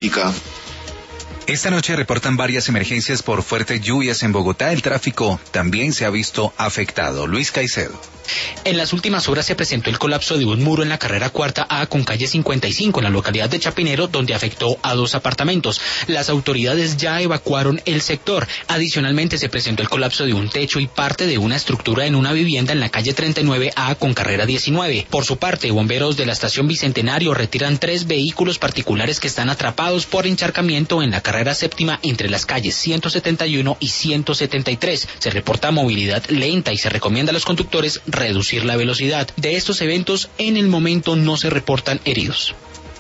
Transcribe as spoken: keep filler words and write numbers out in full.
Esta noche reportan varias emergencias por fuertes lluvias en Bogotá. El tráfico también se ha visto afectado. Luis Caicedo. En las últimas horas se presentó el colapso de un muro en la carrera cuarta A con calle cincuenta y cinco en la localidad de Chapinero, donde afectó a dos apartamentos. Las autoridades ya evacuaron el sector. Adicionalmente se presentó el colapso de un techo y parte de una estructura en una vivienda en la calle treinta y nueve A con carrera diecinueve. Por su parte, bomberos de la estación Bicentenario retiran tres vehículos particulares que están atrapados por encharcamiento en la carrera séptima entre las calles ciento setenta y uno y ciento setenta y tres. Se reporta movilidad lenta y se recomienda a los conductores reducir la velocidad. De estos eventos, en el momento no se reportan heridos.